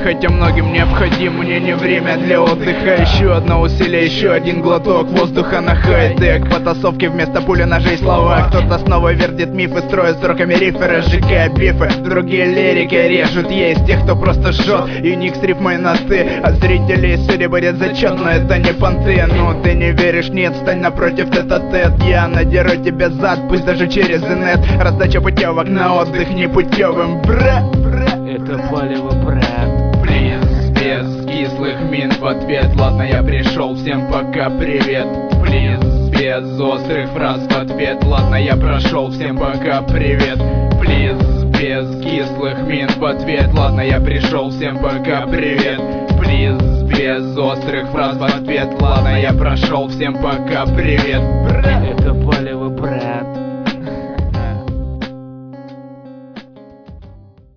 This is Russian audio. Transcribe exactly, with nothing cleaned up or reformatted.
хотя многим необходим. Мне не время для отдыха. Еще одно усилие, еще один глоток воздуха на хай-тек. Потасовки вместо пули ножей слова. Кто-то снова вердит мифы, строит строками рифы, разжигая бифы. Другие лирики режут. Есть тех, кто просто жжет, и ник с рифмой на ты. А зрителей судя будет зачет, но это не понты. Ну ты не веришь, нет, встань напротив тет-а-тет. Я надеру тебе зад, пусть даже через инет. Раздача путевок на отдых непутевым, бра, бра. Это палево, бра. Плиз, без кислых мин в ответ. Ладно, я пришел, всем пока, привет. Плиз, без острых фраз в ответ. Ладно, я прошел, всем пока, привет. Плиз, без кислых мин в ответ. Ладно, я пришел, всем пока, привет. Плиз, без острых фраз в ответ. Ладно, я прошел, всем пока, привет. Это